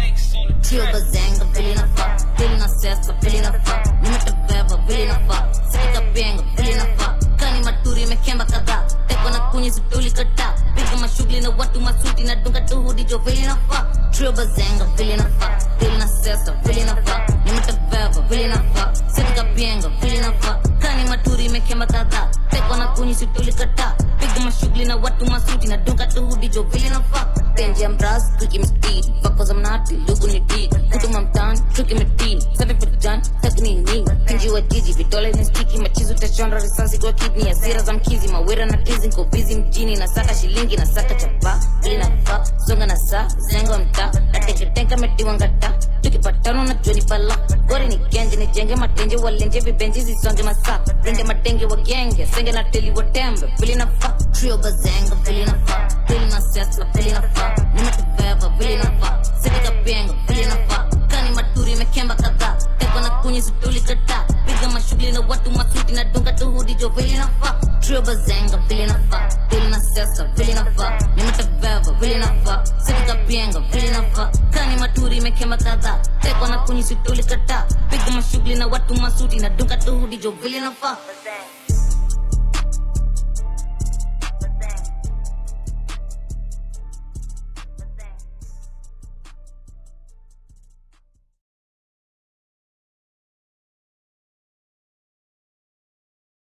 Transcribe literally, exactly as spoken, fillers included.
Trio bazanga, vile nafaa, vile na sesa, vile nafaa. Nimeteveva, vile nafaa, sika benga, vile nafaa. Kani maturi mekemba kadhaa, teko na kunyi situli kataa. Piga mashughuli na watu masuti na dunga tu hudi jo vile nafaa. Trio bazanga, vile nafaa, vile na sesa, vile nafaa. Nimeteveva, vile nafaa, sika benga, vile nafaa. Kani maturi mekemba kadhaa, teko na kunyi situli kataa. Piga mashughuli na watu masuti na dunga tu hudi jo vile nafaa. Tenje mbras, kuki mstidi, vako mnati, lugu ni didi. Kutuma mtani, chuki metini, sabi putjani, takni nini. Pinji wa jiji, vidole ni stiki, machizu tachondra risasi kwa kidney. Asira za mkizi, mawera na tizi, nko busy mjini. Nasaka shilingi, nasaka chapa, vile nafaa. Songa na saa, zengo mta, nateke tenka meti wangata. Tukipatano na joni pala, gori ni genji, ni jenge matenje walenje. Vibenji zisonge masaa, rende matenge wa genge. Senge na teli wa tembe, vile nafaa. Trio bazanga, vile nafaa, vile na sesa, vile nafaa. Nimeteveva, vile nafaa, sika benga, vile nafaa. Kani maturi mekemba kadhaa, teko na kunyi situli kataa. Piga mashughuli na watu masuti na dunga tu hudi jo vile nafaa. Trio bazanga, vile nafaa, vile na sesa, vile nafaa. Nimeteveva, vile nafaa, sika benga, vile nafaa. Kani maturi mekemba kadhaa, teko na kunyi situli kataa. Piga mashughuli na watu masuti na dunga tu hudi jo vile nafaa.